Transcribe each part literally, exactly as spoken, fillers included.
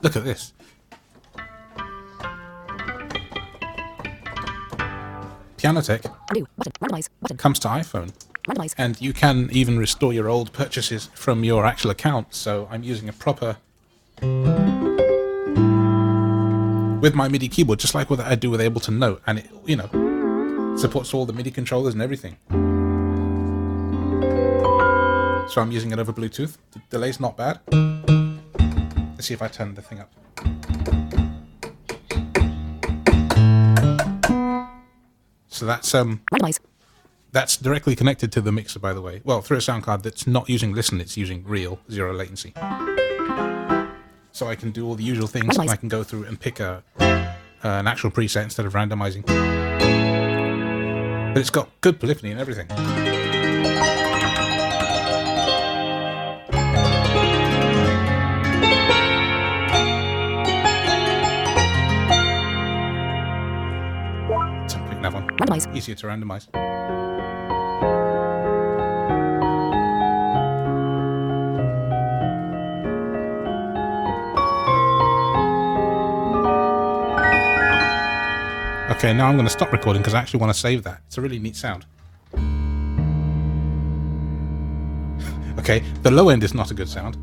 Look at this. Pianotech Undo. Button. Randomize. Button. comes to iPhone. Randomize. And you can even restore your old purchases from your actual account. So I'm using a proper... with my MIDI keyboard, just like what I do with Ableton Note. And it, you know, supports all the MIDI controllers and everything. So I'm using it over Bluetooth. The delay's not bad. Let's see if I turn the thing up. So that's um Randomize. that's directly connected to the mixer, by the way. Well, through a sound card that's not using Listen, it's using Real, zero latency. So I can do all the usual things. Randomize. I can go through and pick a uh, an actual preset instead of randomizing. But it's got good polyphony and everything. Some quick nav on. Randomize. Easier to randomize. Okay, now I'm going to stop recording because I actually want to save that. It's a really neat sound. Okay, the low end is not a good sound.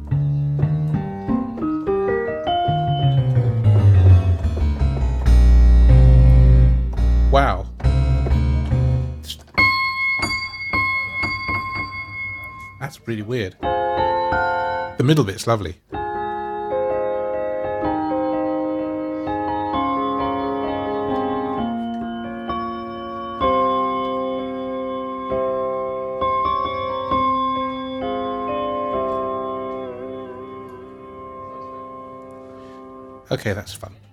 Wow. That's really weird. The middle bit's lovely. Okay, that's fun.